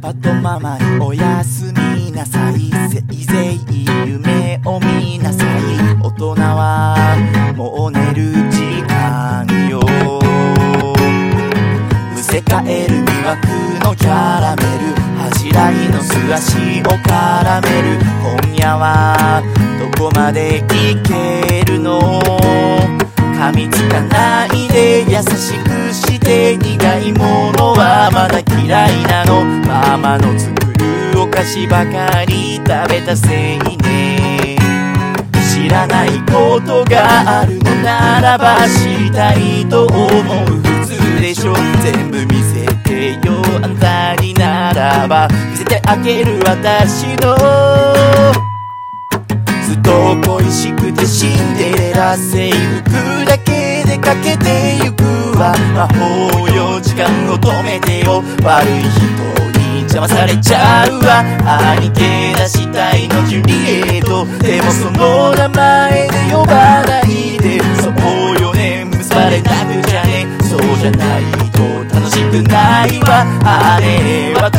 パとママにおやすみなさい。せいぜい夢を見なさい。大人はもう寝る時間よ。むせ返る魅惑のキャラメル、恥じらいの素足を絡める。今夜はどこまでいけるの。噛みつかないで優しくして苦いものはまだ嫌いなの。ママの作るお菓子ばかり食べたせいね。知らないことがあるのならば知りたいと思う。普通でしょ。全部見せてよあんたにならば。見せてあげる私のずっと恋しくてシンデレラ制服だけでかけてゆくわ。魔法よ時間を止めてよ。悪い人に邪魔されちゃうわ。兄貴出したいのジュリエット。でもその名前で呼ばないで。そうよね結ばれなくちゃね。そうじゃないと楽しくないわ。あれは